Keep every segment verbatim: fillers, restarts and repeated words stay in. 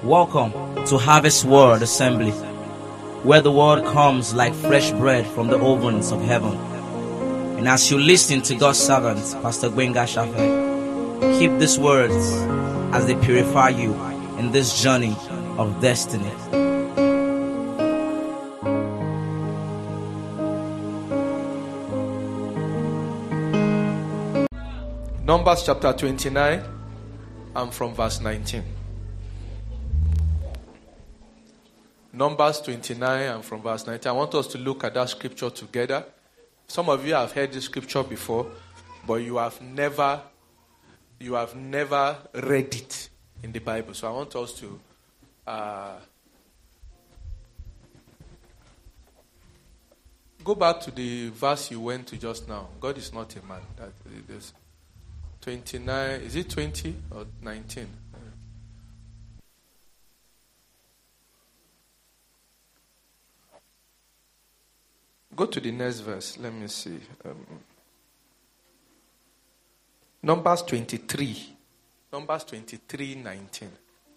Welcome to Harvest Word Assembly, where the word comes like fresh bread from the ovens of heaven. And as you listen to God's servant, Pastor Gbenga Shafe, keep these words as they purify you in this journey of destiny. Numbers chapter twenty-nine, and from verse nineteen. Numbers twenty-nine and from verse nineteen. I want us to look at that scripture together. Some of you have heard this scripture before, but you have never, you have never read it in the Bible. So I want us to uh, go back to the verse you went to just now. God is not a man. That is twenty-nine. Is it twenty or nineteen? Go to the next verse. Let me see. Um, Numbers twenty-three. Numbers twenty-three, nineteen.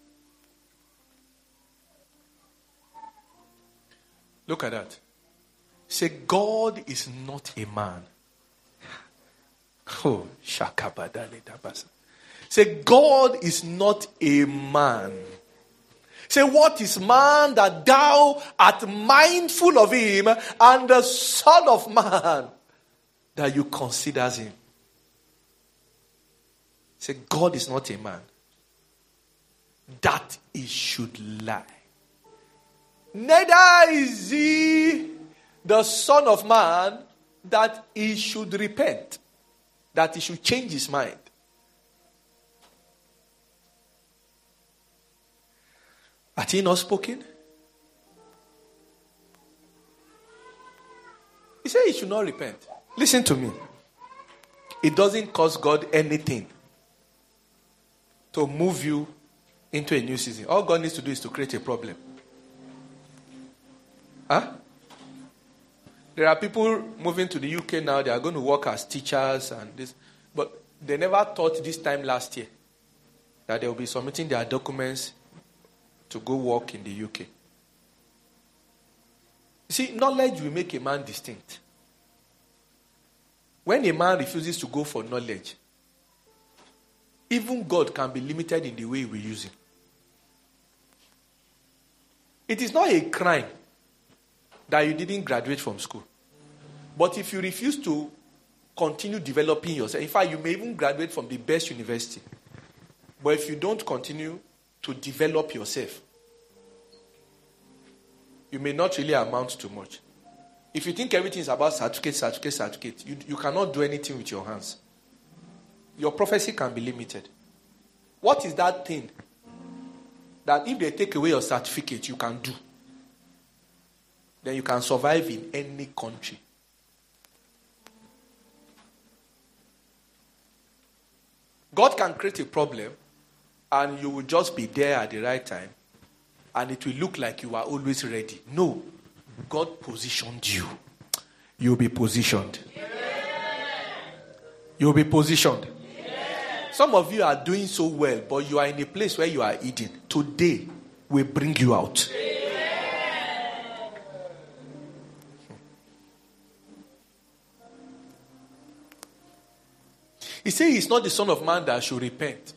Look at that. Say, God is not a man. Oh, shakabadale dabasa. Say, God is not a man. Say, what is man that thou art mindful of him, and the Son of Man that you consider him? Say, God is not a man that he should lie. Neither is he the Son of Man that he should repent, that he should change his mind. Had he not spoken? He said he should not repent. Listen to me. It doesn't cost God anything to move you into a new season. All God needs to do is to create a problem. Huh? There are people moving to the U K now. They are going to work as teachers and this. But they never thought this time last year that they will be submitting their documents to go work in the U K. You see, knowledge will make a man distinct. When a man refuses to go for knowledge, even God can be limited in the way we use it. It is not a crime that you didn't graduate from school. But if you refuse to continue developing yourself, in fact, you may even graduate from the best university. But if you don't continue to develop yourself, you may not really amount to much. If you think everything is about certificate, certificate, certificate, you, you cannot do anything with your hands. Your prophecy can be limited. What is that thing that if they take away your certificate, you can do? Then you can survive in any country. God can create a problem, and you will just be there at the right time, and it will look like you are always ready. No. God positioned you. You'll be positioned. You'll be positioned. Some of you are doing so well, but you are in a place where you are eating. Today, we bring you out. He said he's not the Son of Man that should repent.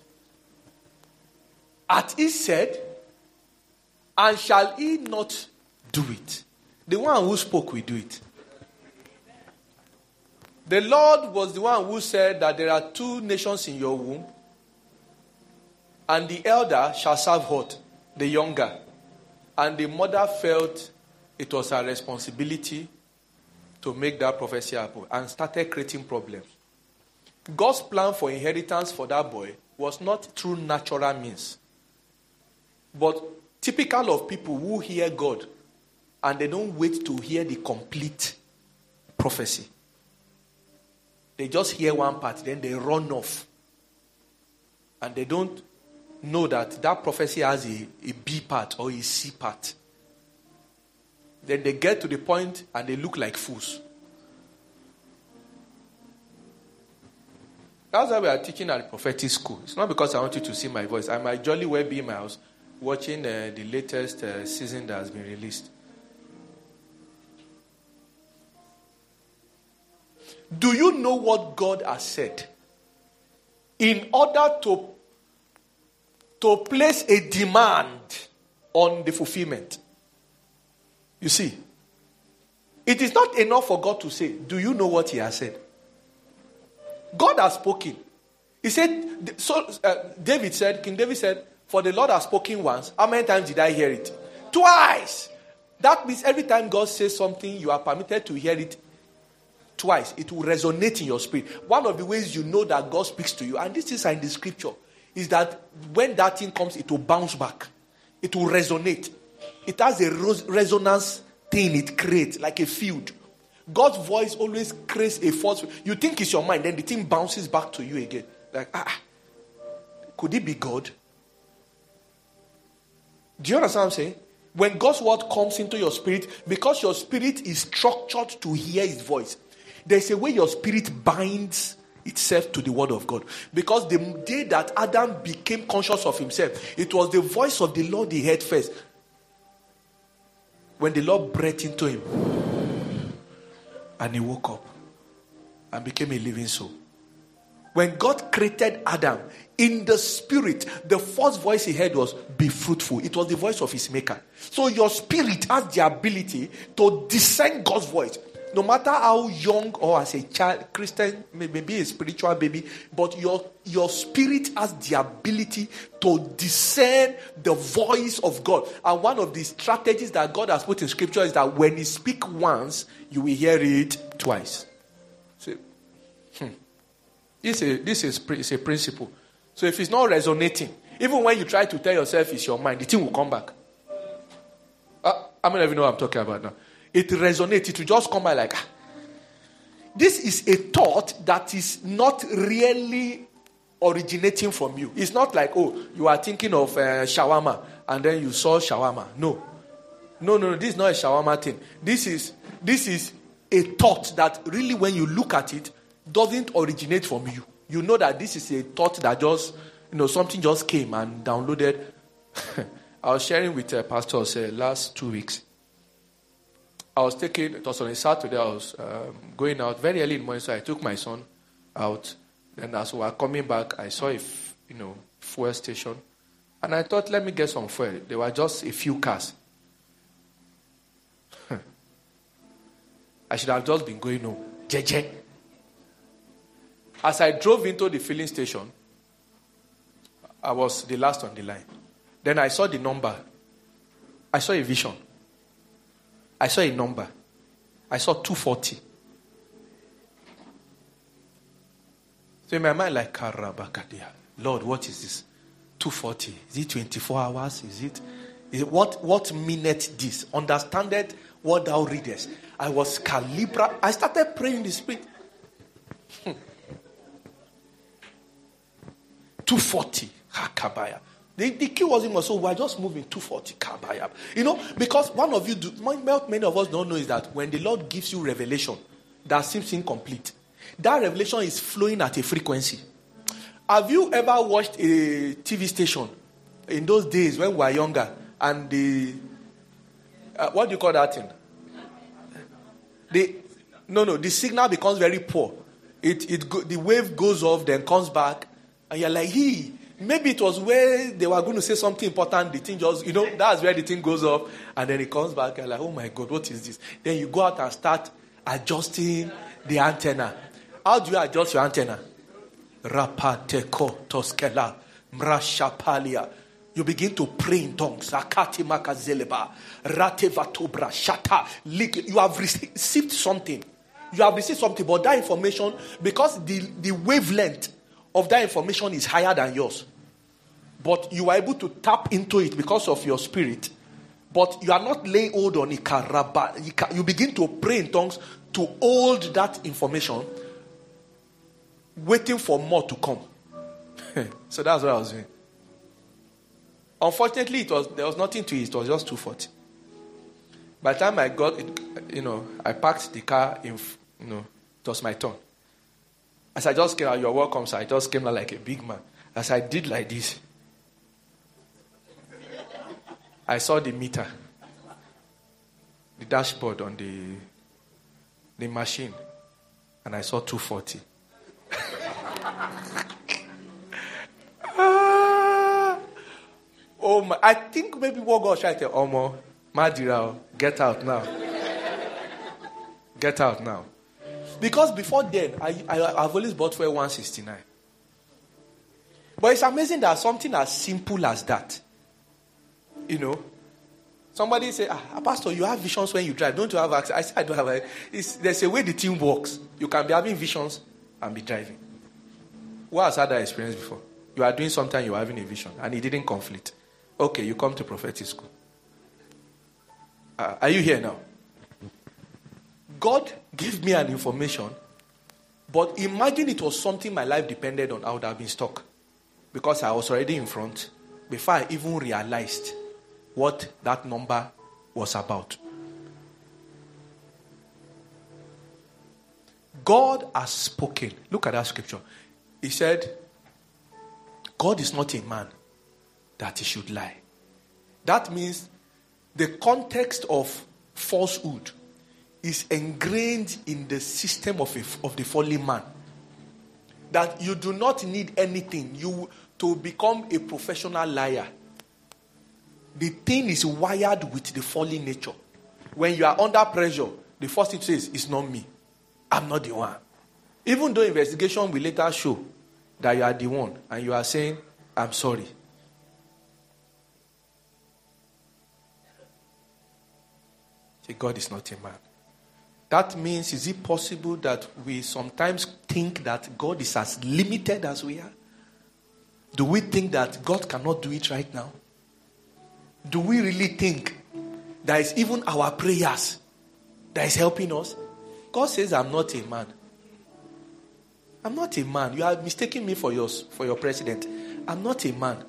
Hath he said, and shall he not do it? The one who spoke will do it. The Lord was the one who said that there are two nations in your womb, and the elder shall serve what? The younger. And the mother felt it was her responsibility to make that prophecy happen and started creating problems. God's plan for inheritance for that boy was not through natural means, but typical of people who hear God and they don't wait to hear the complete prophecy. They just hear one part, then they run off. And they don't know that that prophecy has a, a B part or a C part. Then they get to the point and they look like fools. That's why we are teaching at the prophetic school. It's not because I want you to see my voice. I might jolly well be in my house watching uh, the latest uh, season that has been released. Do you know what God has said? In order to, to place a demand on the fulfillment. You see, it is not enough for God to say, do you know what he has said? God has spoken. He said, so uh, David said, King David said, for the Lord has spoken once. How many times did I hear it? Twice. That means every time God says something, you are permitted to hear it twice. It will resonate in your spirit. One of the ways you know that God speaks to you, and this is in the scripture, is that when that thing comes, it will bounce back. It will resonate. It has a resonance thing it creates, like a field. God's voice always creates a force. You think it's your mind, then the thing bounces back to you again. Like, ah, could it be God? Do you understand what I'm saying? When God's word comes into your spirit, because your spirit is structured to hear his voice, there's a way your spirit binds itself to the word of God. Because the day that Adam became conscious of himself, it was the voice of the Lord he heard first. When the Lord breathed into him, and he woke up and became a living soul. When God created Adam, in the spirit, the first voice he heard was, be fruitful. It was the voice of his maker. So your spirit has the ability to discern God's voice. No matter how young or as a child, Christian, maybe a spiritual baby, but your, your spirit has the ability to discern the voice of God. And one of the strategies that God has put in scripture is that when he speaks once, you will hear it twice. So, hmm. This is, this is, is a principle. So if it's not resonating, even when you try to tell yourself it's your mind, the thing will come back. Uh, I mean, I don't know what I'm talking about now. It resonates. It will just come by like, ah. This is a thought that is not really originating from you. It's not like, oh, you are thinking of uh, shawarma and then you saw shawarma. No. No, no, no. This is not a shawarma thing. This is, this is a thought that really, when you look at it, doesn't originate from you. You know that this is a thought that just, you know, something just came and downloaded. I was sharing with uh, pastors uh, last two weeks. I was taking, it was on a Saturday, I was um, going out very early in the morning, so I took my son out. Then as we were coming back, I saw a, f- you know, fuel station. And I thought, let me get some fuel. There were just a few cars. I should have just been going home. J J. As I drove into the filling station, I was the last on the line. Then I saw the number. I saw a vision. I saw a number. I saw two forty. So in my mind, like, Karabakadia. Lord, what is this? two forty. Is it twenty-four hours? Is it? Is it what, what minute this? Understanded what thou readest. I was calibra. I started praying in the spirit. two forty. Hakabaya. The, the key was, so we're just moving two forty. Kabaya. You know, because one of you, do, many of us don't know is that when the Lord gives you revelation that seems incomplete, that revelation is flowing at a frequency. Have you ever watched a T V station in those days when we were younger and the, uh, what do you call that thing? The, no, no, the signal becomes very poor. It, it go, the wave goes off, then comes back, and you're like, hey, maybe it was where they were going to say something important. The thing just, you know, that's where the thing goes off, and then it comes back, and like, oh my God, what is this? Then you go out and start adjusting the antenna. How do you adjust your antenna? Rapateko toskela mrashapalia. You begin to pray in tongues. Akati makazeleba ratevatobra shata. You have received something. You have received something, but that information, because the, the wavelength of that information is higher than yours. But you are able to tap into it because of your spirit. But you are not laying hold on it. You begin to pray in tongues to hold that information, waiting for more to come. So that's what I was doing. Unfortunately, it was there was nothing to it. It was just two forty. By the time I got it, you know, I parked the car in, you know, it was my turn. As I just came out, you're welcome, so I just came out like a big man. As I did like this. I saw the meter, the dashboard on the, the machine, and I saw two forty. ah, oh my, I think maybe what God tried to tell Omo, Madira, get out now. Get out now. Because before then, I, I, I've always bought for one sixty-nine. But it's amazing that something as simple as that, you know, somebody say, ah, Pastor, you have visions when you drive. Don't you have access? I say, I don't have access. There's a way the team works. You can be having visions and be driving. Who has had that experience before? You are doing something, you are having a vision, and it didn't conflict. Okay, you come to prophetic school. Uh, are you here now? God gave me an information, but imagine it was something my life depended on. I would have been stuck. Because I was already in front before I even realized what that number was about. God has spoken. Look at that scripture. He said, God is not a man that he should lie. That means the context of falsehood is ingrained in the system of, a, of the fallen man. That you do not need anything you to become a professional liar. The thing is wired with the fallen nature. When you are under pressure, the first thing to say is, it's not me. I'm not the one. Even though investigation will later show that you are the one, and you are saying, I'm sorry. Say, God is not a man. That means, is it possible that we sometimes think that God is as limited as we are? Do we think that God cannot do it right now? Do we really think that it's even our prayers that is helping us? God says, I'm not a man. I'm not a man. You are mistaking me for yours, for your president. I'm not a man.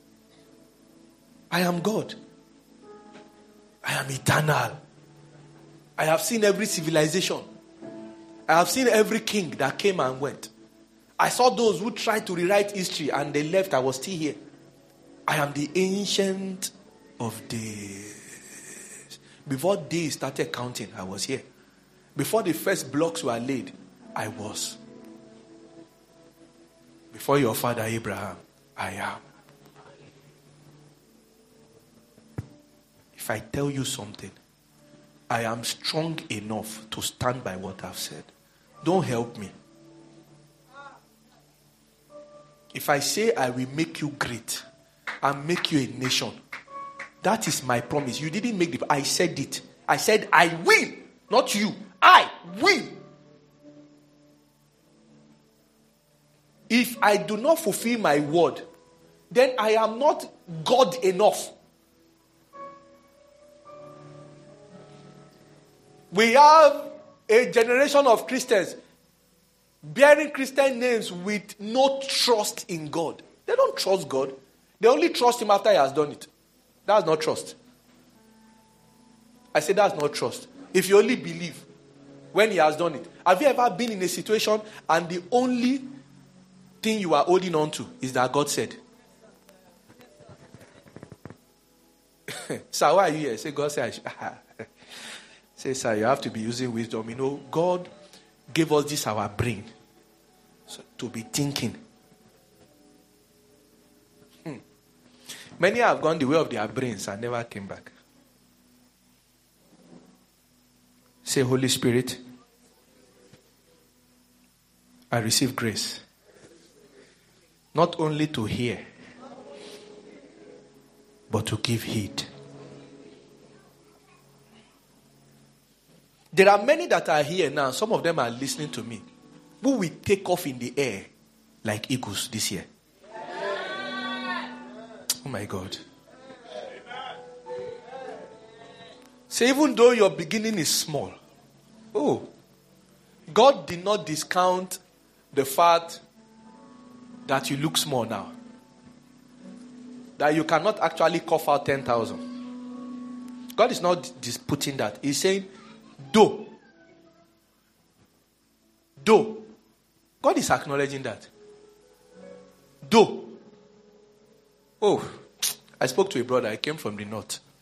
I am God. I am eternal. I have seen every civilization. I have seen every king that came and went. I saw those who tried to rewrite history and they left. I was still here. I am the ancient of days. Before days started counting, I was here. Before the first blocks were laid, I was. Before your father Abraham, I am. If I tell you something, I am strong enough to stand by what I've said. Don't help me. If I say I will make you great and make you a nation, that is my promise. You didn't make the... I said it. I said I will, not you. I will. If I do not fulfill my word, then I am not God enough. We have a generation of Christians bearing Christian names with no trust in God. They don't trust God. They only trust him after he has done it. That's not trust. I say that's not trust. If you only believe when he has done it. Have you ever been in a situation and the only thing you are holding on to is that God said? Sir, why are you here? Say, God said I should. Say, sir, you have to be using wisdom. You know, God gave us this, our brain, so, to be thinking. Hmm. Many have gone the way of their brains and never came back. Say, Holy Spirit, I receive grace. Not only to hear, but to give heed. There are many that are here now. Some of them are listening to me. Who will take off in the air like eagles this year? Oh my God. So even though your beginning is small, oh, God did not discount the fact that you look small now. That you cannot actually cough out ten thousand. God is not disputing that. He's saying, though. Though. God is acknowledging that. Though. Oh, I spoke to a brother. I came from the north.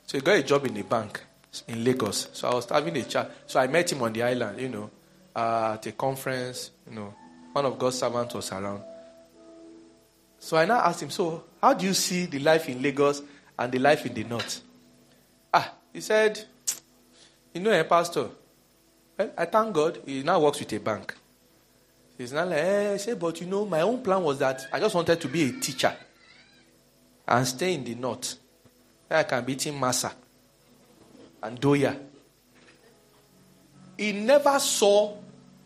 So he got a job in a bank in Lagos. So I was having a chat. So I met him on the island, you know, uh, at a conference, you know. One of God's servants was around. So I now asked him, so how do you see the life in Lagos and the life in the north? Ah, he said, you know, a pastor, well, I thank God, he now works with a bank. He's not like, eh, I said, but you know, my own plan was that I just wanted to be a teacher and stay in the north. I can be Team Massa and Doya. He never saw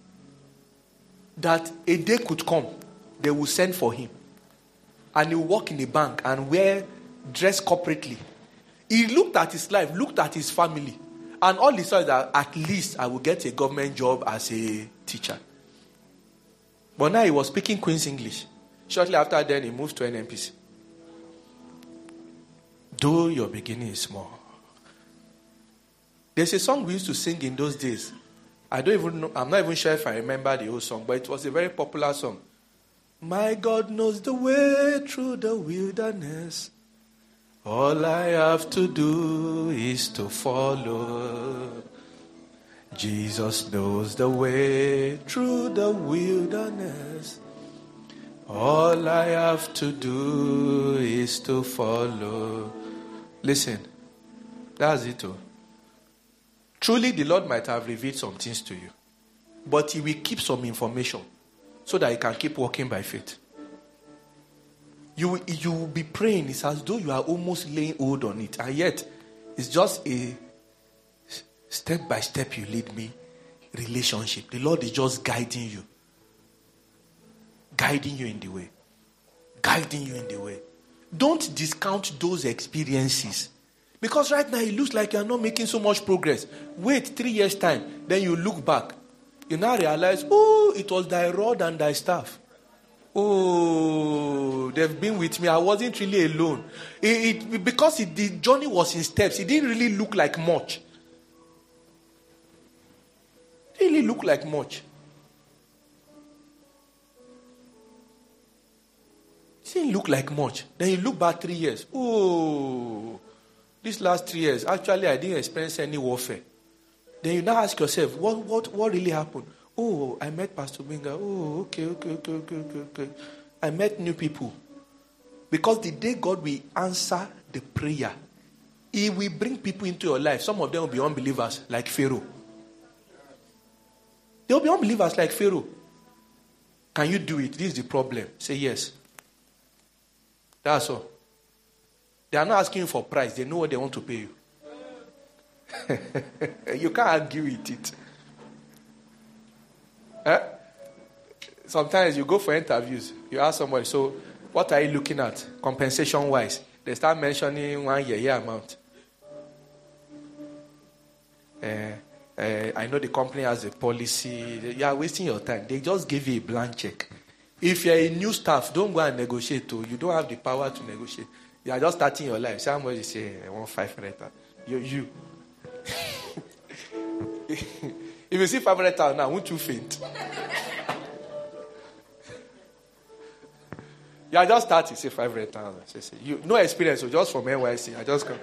that a day could come, they will send for him. And he will work in a bank and wear, dress corporately. He looked at his life, looked at his family. And all he saw is that at least I will get a government job as a teacher. But now he was speaking Queen's English. Shortly after then, he moved to N N P C. Though your beginning is small. There's a song we used to sing in those days. I don't even know, I'm not even sure if I remember the whole song, but it was a very popular song. My God knows the way through the wilderness. All I have to do is to follow. Jesus knows the way through the wilderness. All I have to do is to follow. Listen, that's it all. Truly, the Lord might have revealed some things to you, but He will keep some information so that you can keep walking by faith. You, you will be praying. It's as though you are almost laying hold on it, and yet it's just a step by step you lead me relationship. The Lord is just guiding you, guiding you in the way, guiding you in the way. Don't discount those experiences. Because right now it looks like you're not making so much progress. Wait three years' time. Then you look back. You now realize, oh, it was thy rod and thy staff. Oh, they've been with me. I wasn't really alone. It, it, because it, the journey was in steps. It didn't really look like much. It didn't really look like much. It didn't look like much. Then you look back three years. Oh, these last three years, actually, I didn't experience any warfare. Then you now ask yourself, what, what, what really happened? Oh, I met Pastor Gbenga. Oh, okay, okay, okay, okay, okay, okay. I met new people. Because the day God will answer the prayer, He will bring people into your life. Some of them will be unbelievers, like Pharaoh. They will be unbelievers like Pharaoh. Can you do it? This is the problem. Say yes. That's all. They are not asking you for price. They know what they want to pay you. You can't argue with it. Eh? Sometimes you go for interviews. You ask somebody, so what are you looking at compensation-wise? They start mentioning one year, year amount. Uh, uh, I know the company has a policy. You are wasting your time. They just give you a blank check. If you're a new staff, don't go and negotiate. Too. You don't have the power to negotiate. You are just starting your life. Somebody say, I want five hundred thousand. You, you. If you see five hundred thousand now, won't you faint? You are just starting, say five hundred thousand. You no experience, so just from N Y C. I just come.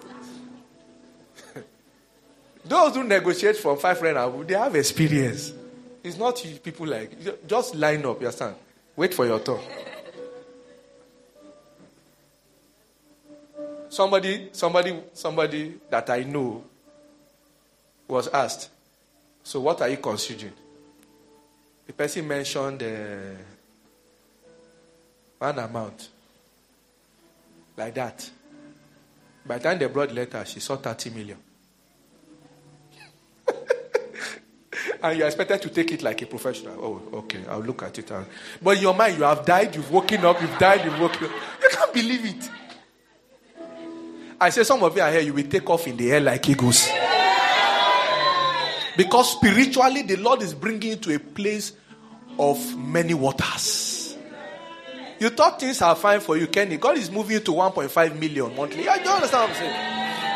Those who negotiate from five hundred, they have experience. It's not people like, just line up, you understand? Wait for your turn. Somebody, somebody, somebody that I know was asked, so what are you considering? The person mentioned uh, one amount. Like that. By the time they brought the letter, she saw thirty million. And you're expected to take it like a professional. Oh, okay, I'll look at it. But in your mind, you have died, you've woken up, you've died, you've woken up. You can't believe it. I say some of you are here, you will take off in the air like eagles. Because spiritually, the Lord is bringing you to a place of many waters. You thought things are fine for you, Kenny. God is moving you to one point five million monthly. I don't understand what I'm saying.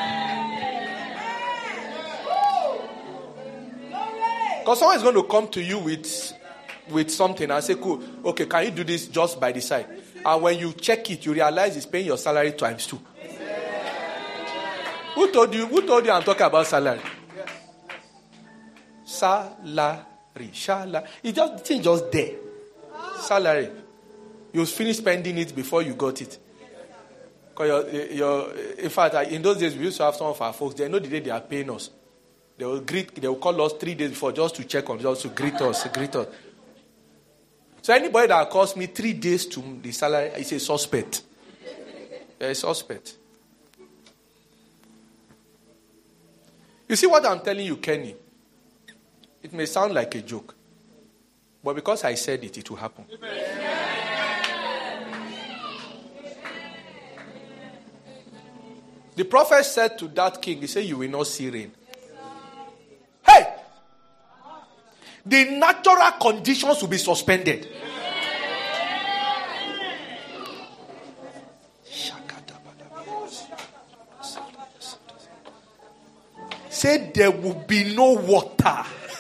Because someone is going to come to you with, with something and say, cool, okay, can you do this just by the side? And when you check it, you realize it's paying your salary times two. Who told you? Who told you I'm talking about salary? Yes. Salary. Salary. It's just, the thing just there. Salary. You finish spending it before you got it. Because your, your, in fact, in those days, we used to have some of our folks. They know the day they are paying us. They will greet. They will call us three days before just to check on, just to greet us, greet us. So anybody that calls me three days to the salary is a suspect. They're a suspect. You see what I'm telling you, Kenny? It may sound like a joke, but because I said it, it will happen. The prophet said to that king, he said, you will not see rain. Hey! The natural conditions will be suspended. Say there will be no water.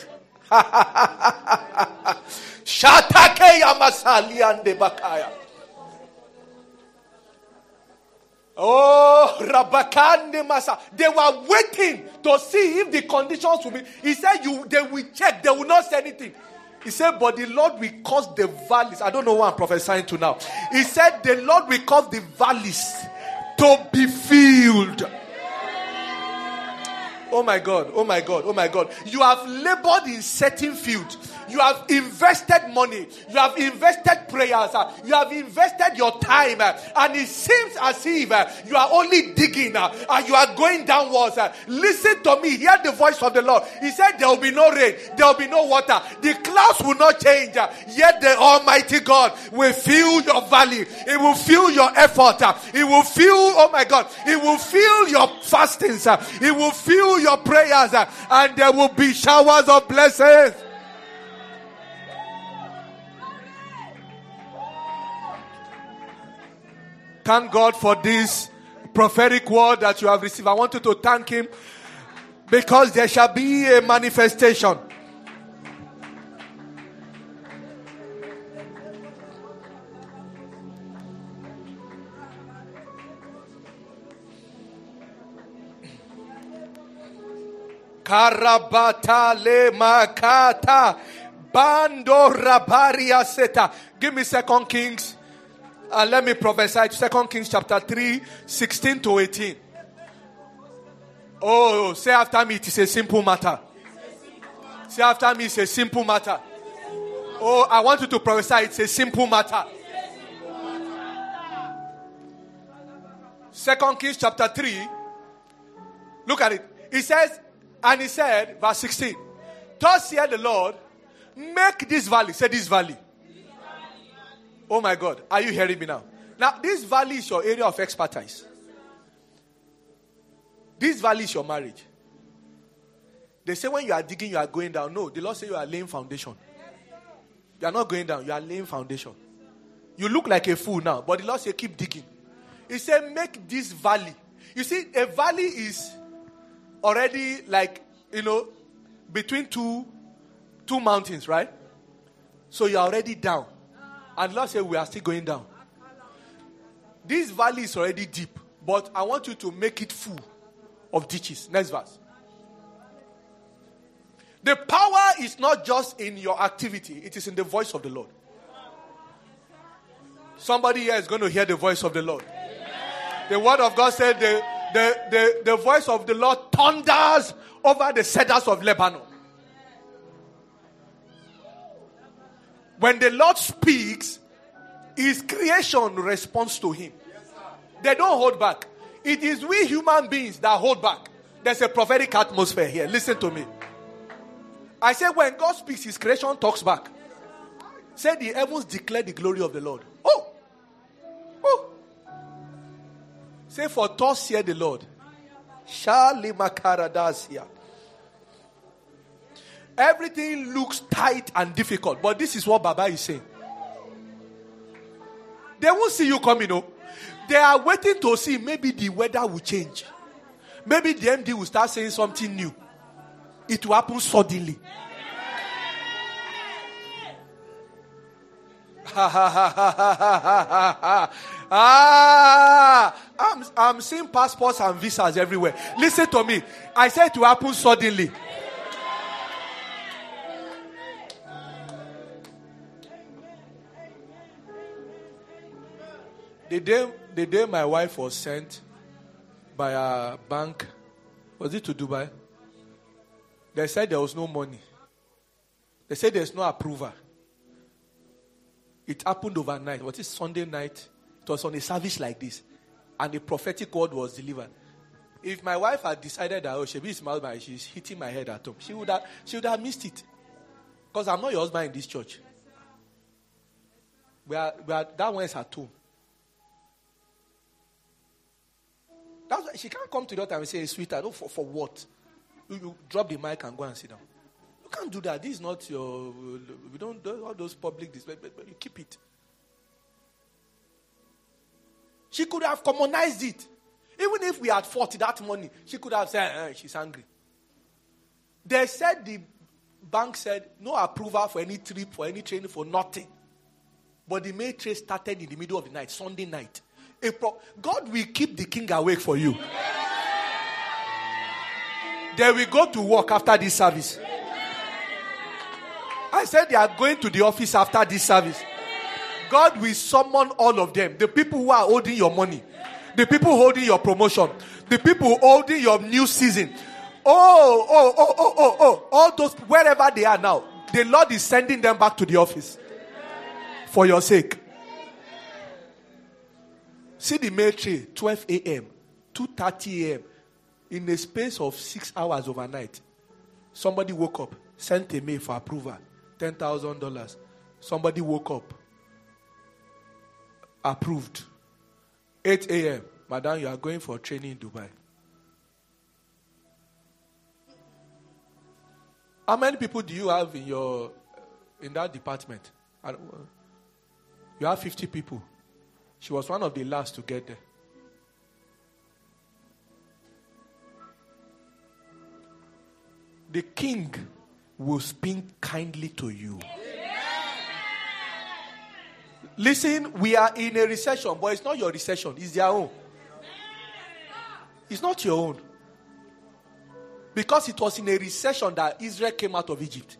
Shatake yamasali ande bakaya. Oh, Rabakande Masa. They were waiting to see if the conditions will be. He said, "You, they will check. They will not say anything." He said, "But the Lord will cause the valleys." I don't know what I'm prophesying to now. He said, "The Lord will cause the valleys to be filled." Oh my God, oh my God, oh my God. You have labored in certain fields. You have invested money. You have invested prayers. You have invested your time. And it seems as if you are only digging and you are going downwards. Listen to me. Hear the voice of the Lord. He said there will be no rain. There will be no water. The clouds will not change. Yet the Almighty God will fill your valley. It will fill your effort. It will fill, oh my God, it will fill your fastings. It will fill your prayers. And there will be showers of blessings. Thank God for this prophetic word that you have received. I want you to thank Him because there shall be a manifestation. Karabata le makata bando rabaria seta. Give me Second Kings. And let me prophesy to Second Kings chapter three, sixteen to eighteen. Oh, say after me, it is a simple matter. Say after me, it's a simple matter. Oh, I want you to prophesy, it's a simple matter. Second Kings chapter three. Look at it. It says, and he said, verse sixteen, thus saith the Lord, make this valley, say this valley. Oh my God, are you hearing me now? Now, this valley is your area of expertise. This valley is your marriage. They say when you are digging, you are going down. No, the Lord says you are laying foundation. You are not going down, you are laying foundation. You look like a fool now, but the Lord says keep digging. He said make this valley. You see, a valley is already like, you know, between two, two mountains, right? So you are already down. And the Lord said, we are still going down. This valley is already deep, but I want you to make it full of ditches. Next verse. The power is not just in your activity, it is in the voice of the Lord. Somebody here is going to hear the voice of the Lord. The word of God said the, the, the, the voice of the Lord thunders over the cedars of Lebanon. When the Lord speaks, His creation responds to Him. They don't hold back. It is we human beings that hold back. There's a prophetic atmosphere here. Listen to me. I say when God speaks, His creation talks back. Say the heavens declare the glory of the Lord. Oh! Oh! Say for thus saith the Lord. Shali makaradasia. Everything looks tight and difficult. But this is what Baba is saying. They won't see you coming, no. They are waiting to see maybe the weather will change. Maybe the M D will start saying something new. It will happen suddenly. Ah, I'm I'm, I'm seeing passports and visas everywhere. Listen to me. I said it will happen suddenly. The day, the day my wife was sent by a bank, was it to Dubai? They said there was no money. They said there's no approval. It happened overnight. Was it Sunday night? It was on a service like this. And the prophetic word was delivered. If my wife had decided that, oh, Shebi is my, she's hitting my head at home, she would have, she would have missed it. Because I'm not your husband in this church. We are, we are, that one is at home. That's why she can't come to the altar and say, hey, sweetheart, oh, for, for what? You, you drop the mic and go and sit down. You can't do that. This is not your, we don't do all those public displays, but, but you keep it. She could have commonized it. Even if we had fought that money, she could have said, eh, she's angry. They said, the bank said, no approval for any trip, for any training, for nothing. But the May trade started in the middle of the night, Sunday night. Pro- God will keep the king awake for you. They will go to work after this service. I said they are going to the office after this service. God will summon all of them. The people who are holding your money. The people holding your promotion. The people holding your new season. Oh, oh, oh, oh, oh, oh. All those, wherever they are now. The Lord is sending them back to the office. For your sake. See the mail tray, twelve a.m., two thirty a.m. In a space of six hours overnight. Somebody woke up, sent a mail for approval, ten thousand dollars. Somebody woke up, approved. eight a.m., madam, you are going for training in Dubai. How many people do you have in your in that department? You have fifty people. She was one of the last to get there. The king will speak kindly to you. Listen, we are in a recession, but it's not your recession, it's their own. It's not your own. Because it was in a recession that Israel came out of Egypt.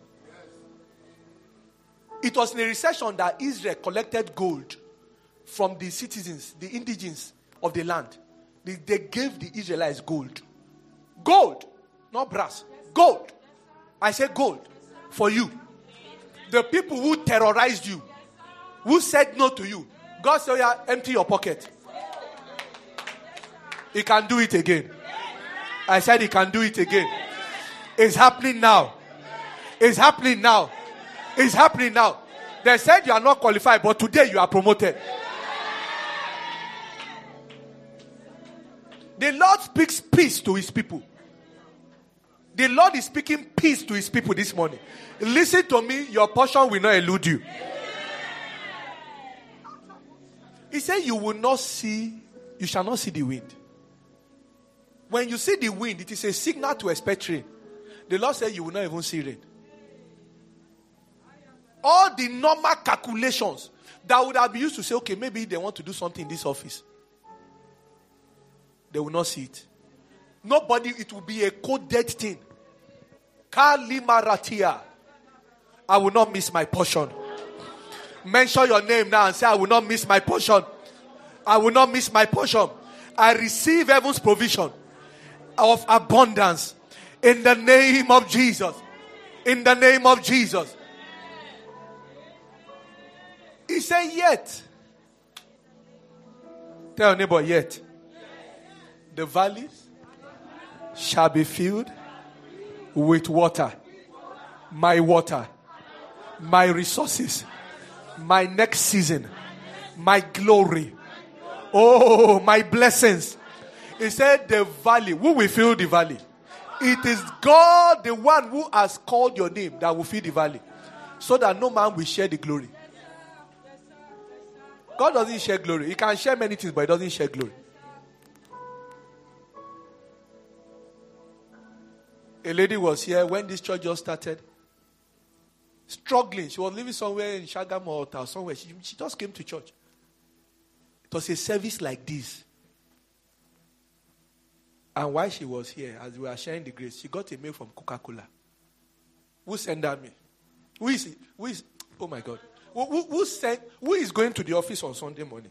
It was in a recession that Israel collected gold from the citizens, the indigenes of the land. They, they gave the Israelites gold. Gold, not brass. Gold. I say gold for you. The people who terrorized you, who said no to you, God said, yeah, empty your pocket. He can do it again. I said he can do it again. It's happening now. It's happening now. It's happening now. They said you are not qualified, but today you are promoted. The Lord speaks peace to his people. The Lord is speaking peace to his people this morning. Listen to me, your portion will not elude you. He said you will not see, you shall not see the wind. When you see the wind, it is a signal to expect rain. The Lord said you will not even see rain. All the normal calculations that would have been used to say, okay, maybe they want to do something in this office. They will not see it. Nobody, it will be a coded thing. Kalimaratia. I will not miss my portion. Mention your name now and say, I will not miss my portion. I will not miss my portion. I receive heaven's provision of abundance in the name of Jesus. In the name of Jesus. He said, yet. Tell your neighbor, yet. The valleys shall be filled with water. My water. My resources. My next season. My glory. Oh, my blessings. He said the valley. Who will fill the valley? It is God, the one who has called your name, that will fill the valley. So that no man will share the glory. God doesn't share glory. He can share many things, but he doesn't share glory. A lady was here when this church just started. Struggling. She was living somewhere in Shagamu or somewhere. She, she just came to church. It was a service like this. And while she was here, as we were sharing the grace, she got a mail from Coca-Cola. Who sent that mail? Who is, who is, oh my God. Who, who, who, sent, who is going to the office on Sunday morning?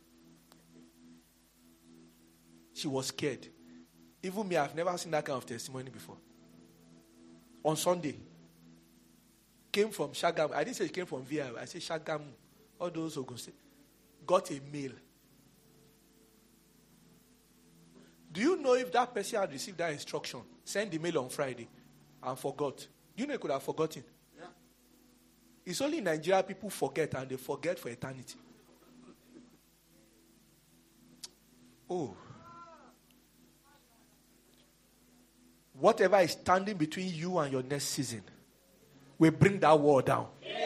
She was scared. Even me, I've never seen that kind of testimony before. On Sunday. Came from Shagamu. I didn't say it came from V I. I said Shagamu. All those who go say. Got a mail. Do you know if that person had received that instruction? Send the mail on Friday and forgot. Do you know he could have forgotten? Yeah. It's only in Nigeria people forget and they forget for eternity. Oh. Whatever is standing between you and your next season will bring that wall down. Yeah.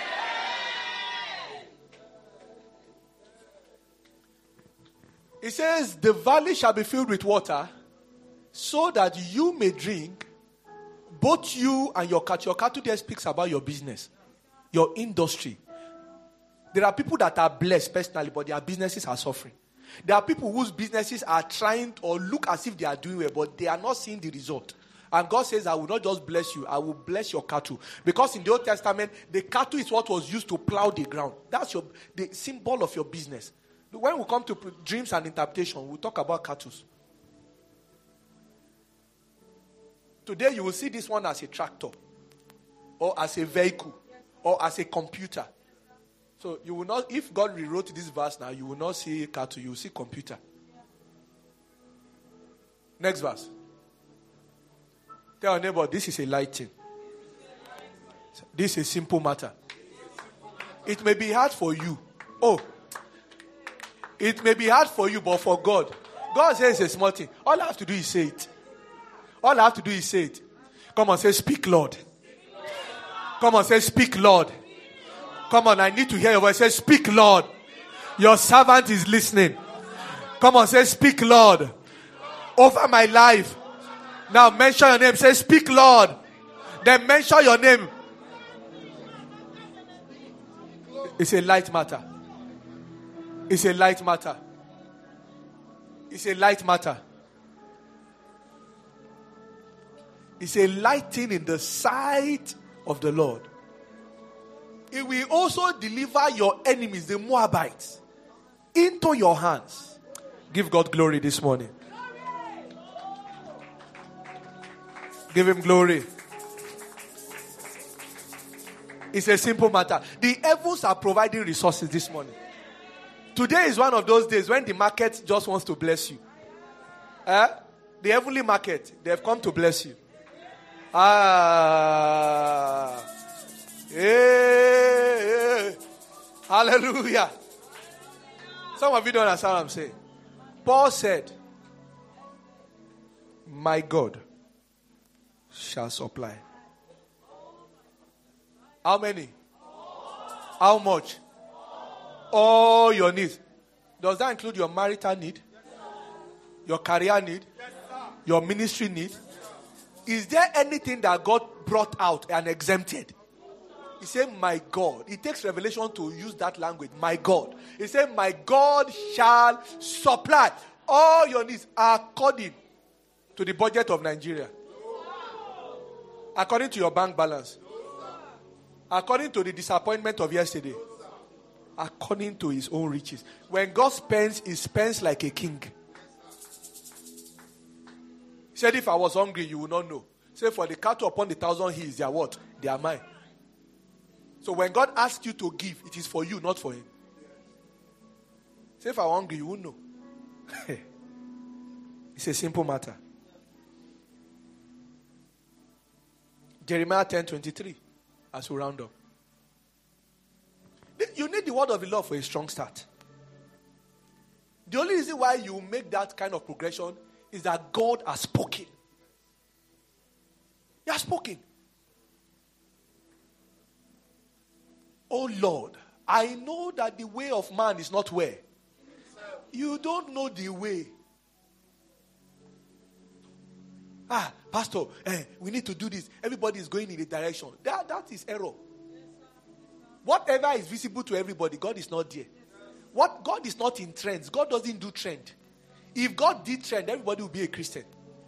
It says, the valley shall be filled with water so that you may drink, both you and your cattle. Your cattle there speaks about your business, your industry. There are people that are blessed personally, but their businesses are suffering. There are people whose businesses are trying or look as if they are doing well, but they are not seeing the result. And God says, I will not just bless you, I will bless your cattle. Because in the Old Testament, the cattle is what was used to plow the ground. That's your the symbol of your business. When we come to dreams and interpretation, we'll talk about cattle. Today, you will see this one as a tractor, or as a vehicle, or as a computer. So you will not, if God rewrote this verse now, you will not see cattle, you will see computer. Next verse. Tell your neighbor, this is a light thing. This is a simple matter. It may be hard for you. Oh, it may be hard for you, but for God, God says it's a small thing. All I have to do is say it. All I have to do is say it. Come on, say, speak, Lord. Come on, say, speak, Lord. Come on, I need to hear your voice. Say, speak, Lord. Your servant is listening. Come on, say, speak, Lord. Over my life. Now mention your name. Say, speak, Lord. Then mention your name. It's a light matter. It's a light matter. It's a light matter. It's a light thing in the sight of the Lord. It will also deliver your enemies, the Moabites, into your hands. Give God glory this morning. Give him glory. It's a simple matter. The heavens are providing resources this morning. Today is one of those days when the market just wants to bless you. Eh? The heavenly market, they have come to bless you. Ah. Hey, hey. Hallelujah. Some of you don't understand what I'm saying. Paul said, my God shall supply. How many? How much? All your needs. Does that include your marital need? Your career need? Your ministry need? Is there anything that God brought out and exempted? He said, my God. It takes revelation to use that language. My God. He said, my God shall supply all your needs according to the budget of Nigeria. According to your bank balance. According to the disappointment of yesterday. According to his own riches. When God spends, he spends like a king. He said, if I was hungry, you would not know. Say, for the cattle upon the thousand hills, they are what? They are mine. So when God asks you to give, it is for you, not for him. Say, if I were hungry, you wouldn't know. It's a simple matter. Jeremiah ten twenty-three, as we round up. You need the word of the Lord for a strong start. The only reason why you make that kind of progression is that God has spoken. He has spoken. Oh Lord, I know that the way of man is not where. You don't know the way. Ah, Pastor, eh, we need to do this. Everybody is going in a direction. That, that is error. Whatever is visible to everybody, God is not there. What God is not in trends. God doesn't do trend. If God did trend, everybody would be a Christian.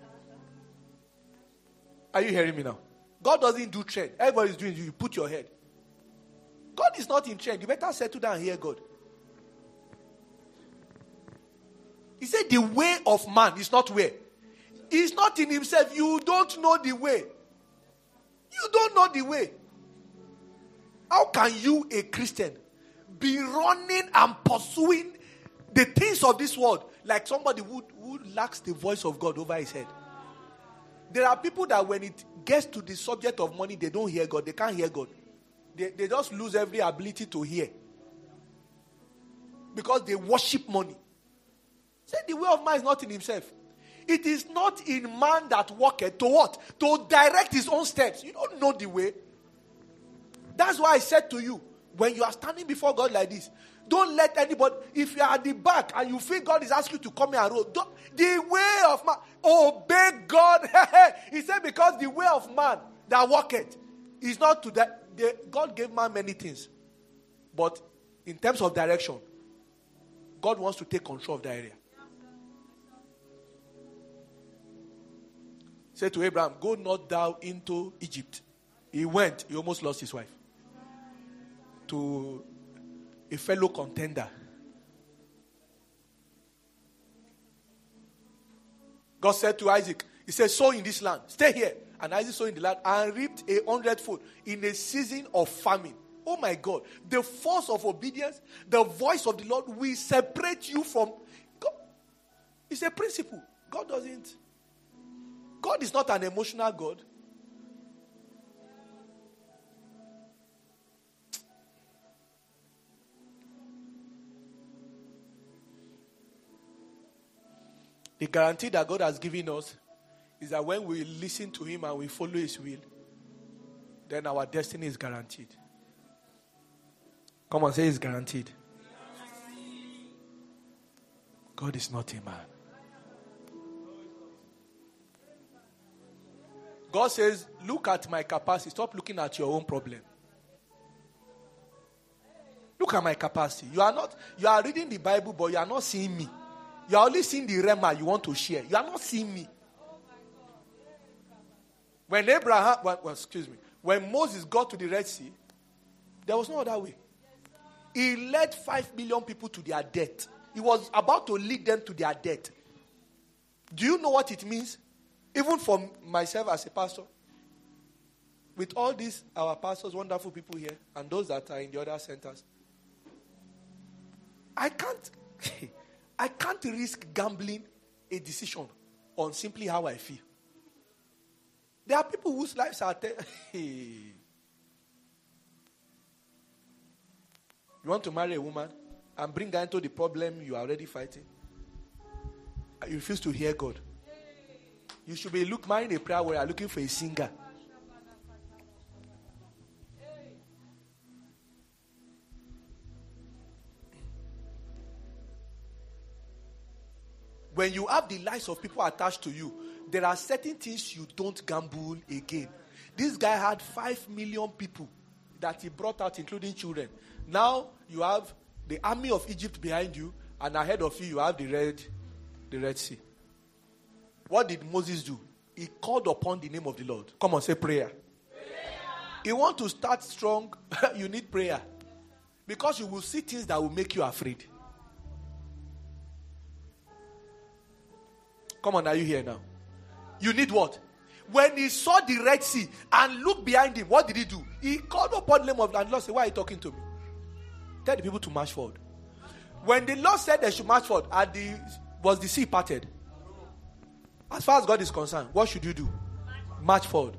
Are you hearing me now? God doesn't do trend. Everybody's doing it. You put your head. God is not in trend. You better settle down and hear God. He said the way of man is not where. He's not in himself. You don't know the way. You don't know the way. How can you, a Christian, be running and pursuing the things of this world like somebody who, who lacks the voice of God over his head? There are people that when it gets to the subject of money, they don't hear God. They can't hear God. They, they just lose every ability to hear. Because they worship money. Say the way of man is not in himself. It is not in man that walketh to what? To direct his own steps. You don't know the way. That's why I said to you, when you are standing before God like this, don't let anybody, if you are at the back and you feel God is asking you to come here and roll, don't, the way of man, obey God. He said because the way of man that walketh is not to that. The, God gave man many things. But in terms of direction, God wants to take control of the area. Say to Abraham, go not thou into Egypt. He went, he almost lost his wife to a fellow contender. God said to Isaac, he said, sow in this land, stay here. And Isaac sowed in the land and reaped a hundredfold in a season of famine. Oh my God. The force of obedience, the voice of the Lord will separate you from God. It's a principle. God doesn't. God is not an emotional God. The guarantee that God has given us is that when we listen to him and we follow his will, then our destiny is guaranteed. Come on, say it's guaranteed. God is not a man. God says, look at my capacity. Stop looking at your own problem. Look at my capacity. You are not, you are reading the Bible, but you are not seeing me. You are only seeing the rema you want to share. You are not seeing me. When Abraham, well, well, excuse me, when Moses got to the Red Sea, there was no other way. He led five million people to their death. He was about to lead them to their death. Do you know what it means? Even for myself as a pastor, with all these, our pastors, wonderful people here, and those that are in the other centers, I can't, I can't risk gambling a decision on simply how I feel. There are people whose lives are... Te- you want to marry a woman and bring her into the problem you are already fighting? You refuse to hear God. You should be look marrying a prayer warrior looking for a singer. When you have the lives of people attached to you, there are certain things you don't gamble again. This guy had five million people that he brought out, including children. Now you have the army of Egypt behind you, and ahead of you, you have the Red, the Red Sea. What did Moses do? He called upon the name of the Lord. Come on, say prayer. prayer. You want to start strong, you need prayer. Because you will see things that will make you afraid. Come on, are you here now? You need what? When he saw the Red Sea and looked behind him, what did he do? He called upon the name of the Lord and Lord said, why are you talking to me? Tell the people to march forward. When the Lord said they should march forward, and the, was the sea parted? As far as God is concerned, what should you do? March forward.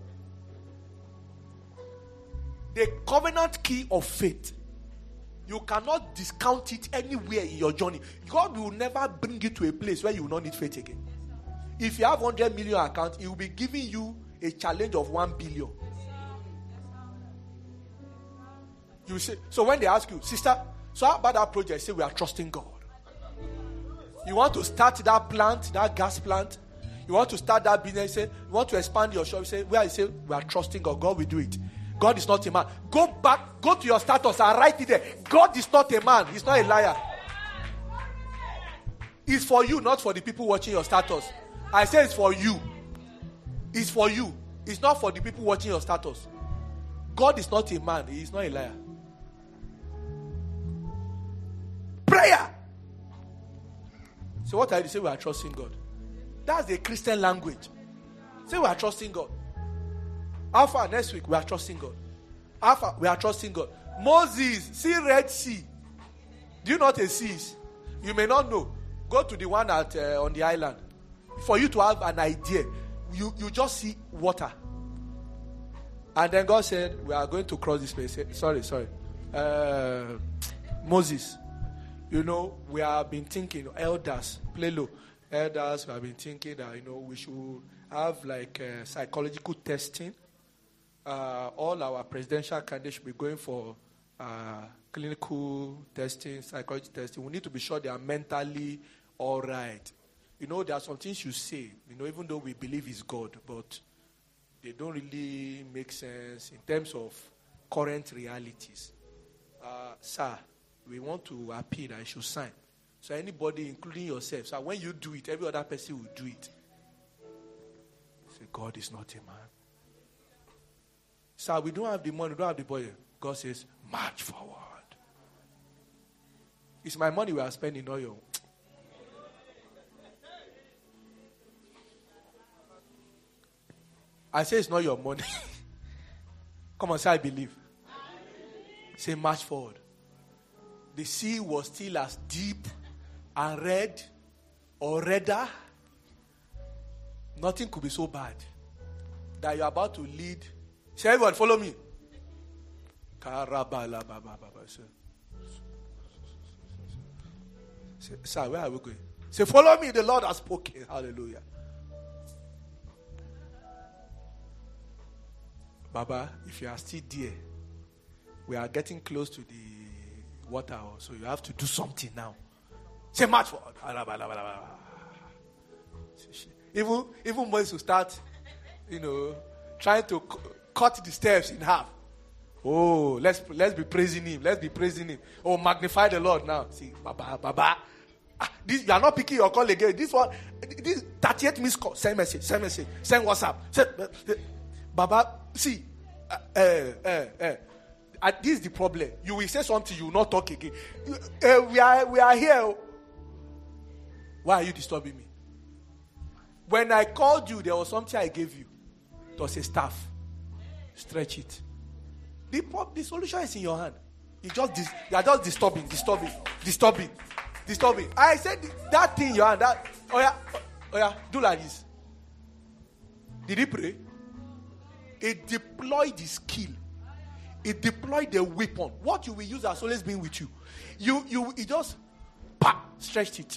The covenant key of faith. You cannot discount it anywhere in your journey. God will never bring you to a place where you will not need faith again. If you have one hundred million account, he will be giving you a challenge of one billion. You say, so when they ask you, sister, so how about that project? Say, we are trusting God. You want to start that plant, that gas plant? You want to start that business? Say, you want to expand your shop? Say, where I say, we are trusting God. God will do it. God is not a man. Go back, go to your status and write it there. God is not a man. He's not a liar. It's for you, not for the people watching your status. I say it's for you. It's for you. It's not for the people watching your status. God is not a man. He is not a liar. Prayer. So what are you saying? We are trusting God. That's the Christian language. Say we are trusting God. Alpha, next week we are trusting God. Alpha, we are trusting God. Moses, see Red Sea. Do you know what a sea is? You may not know. Go to the one at uh, on the island. For you to have an idea, you, you just see water. And then God said, we are going to cross this place. Sorry, sorry. Uh, Moses, you know, we have been thinking, elders, play low. Elders, we have been thinking that, you know, we should have like uh, psychological testing. Uh, all our presidential candidates should be going for uh, clinical testing, psychology testing. We need to be sure they are mentally all right. You know, there are some things you say, you know, even though we believe it's God, but they don't really make sense in terms of current realities. Uh, sir, we want to appeal that you should sign. So anybody, including yourself, so when you do it, every other person will do it. Say, God is not a man. Sir, we don't have the money, we don't have the budget. God says, march forward. It's my money we are spending, not your. I say it's not your money. Come on, say I believe. Say march forward. The sea was still as deep and red or redder. Nothing could be so bad that you're about to lead. Say everyone, follow me. Say, sir, where are we going? Say, follow me. The Lord has spoken. Hallelujah. Baba, if you are still there, we are getting close to the water, so you have to do something now. Say, march forward. Even, even Moses will start, you know, trying to c- cut the steps in half. Oh, let's let's be praising him. Let's be praising him. Oh, magnify the Lord now. See, Baba, Baba. Ah, this, you are not picking your call again. This one, this thirty-eight missed call. Send message, send message, send WhatsApp. Send, uh, uh, Baba, see, uh, uh, uh, uh, uh, this is the problem. You will say something, you will not talk again. Uh, we are we are here. Why are you disturbing me? When I called you, there was something I gave you. It was a staff. Stretch it. The, the solution is in your hand. You just dis- you are just disturbing, disturbing, disturbing, disturbing. I said that thing in your hand. That oh yeah, oh yeah, do like this. Did he pray? It deployed the skill. It deployed the weapon. What you will use has always been with you. You you it just pa stretched it.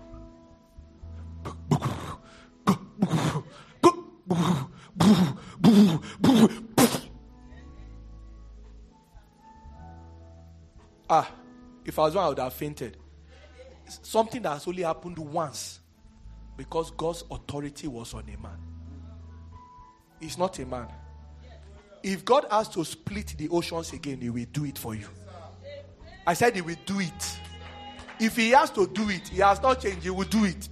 Ah, if I was one, I would have fainted. Something that has only happened once because God's authority was on a man. He's not a man. If God has to split the oceans again, he will do it for you. I said he will do it. If he has to do it, he has not changed, he will do it.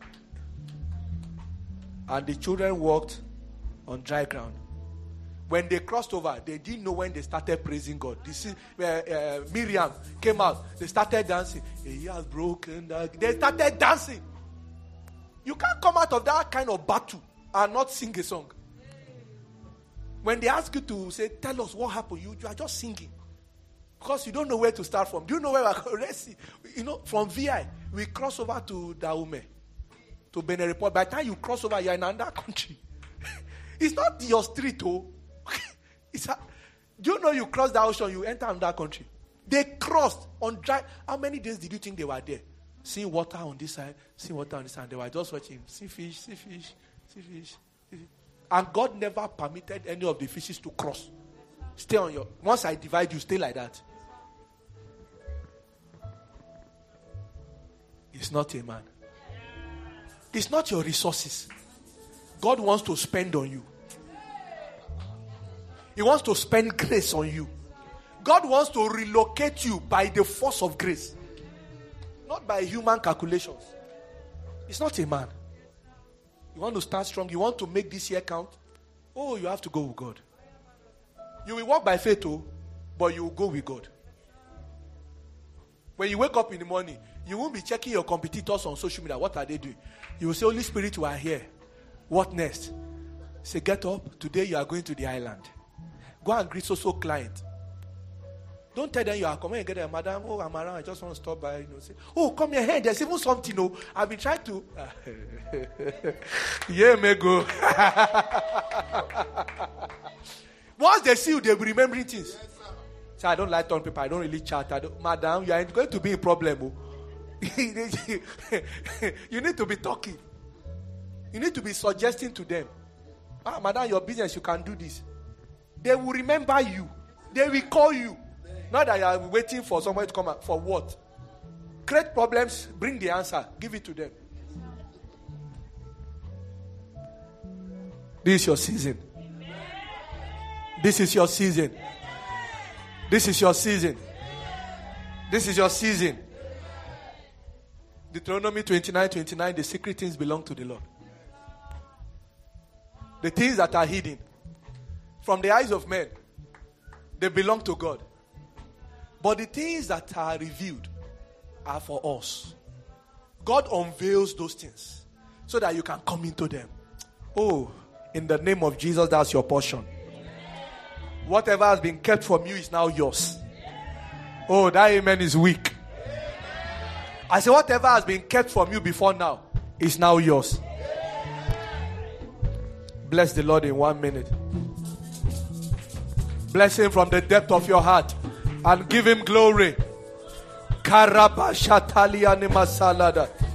And the children walked on dry ground. When they crossed over, they didn't know when they started praising God. This is, uh, uh, Miriam came out. They started dancing. He has broken that. They started dancing. You can't come out of that kind of battle and not sing a song. When they ask you to say, tell us what happened, you, you are just singing. Because you don't know where to start from. Do you know where we're going? Let's see. You know, from V I, we cross over to Dahomey, to Benin Report. By the time you cross over, you're in another country. It's not your street, oh. It's a, do you know you cross the ocean, you enter another country? They crossed on dry. How many days did you think they were there? Seeing water on this side, seeing water on this side. They were just watching. See fish, see fish, see fish, see fish. And God never permitted any of the fishes to cross. Stay on your. Once I divide you, stay like that. It's not a man. It's not your resources. God wants to spend on you. He wants to spend grace on you. God wants to relocate you by the force of grace. Not by human calculations. It's not a man. You want to stand strong. You want to make this year count. Oh, you have to go with God. You will walk by faith, too, but you will go with God. When you wake up in the morning, you won't be checking your competitors on social media. What are they doing? You will say, Holy Spirit, you are here. What next? Say, get up. Today you are going to the island. Go and greet so-so client. Don't tell them you are coming and get them, madam. Oh, I'm around. I just want to stop by. You know, say, oh, come here. Hey, there's even something. Oh, I've been trying to. Yeah, me go. Once they see you, they'll be remembering things. Yes, so I don't like turn paper. I don't really chat. I don't, madam, you are going to be in problem. Oh. You need to be talking. You need to be suggesting to them. Ah, madam, your business, you can do this. They will remember you. They will call you. Not that you are waiting for someone to come out. For what? Create problems, bring the answer, give it to them. This is your season. This is your season. This is your season. This is your season. Deuteronomy twenty-nine twenty-nine, the secret things belong to the Lord. The things that are hidden from the eyes of men, they belong to God. But the things that are revealed are for us. God unveils those things so that you can come into them. Oh, in the name of Jesus, that's your portion. Whatever has been kept from you is now yours. Oh, that amen is weak. I say whatever has been kept from you before now is now yours. Bless the Lord in one minute. Bless him from the depth of your heart and give him glory. Karabashataliani masalada.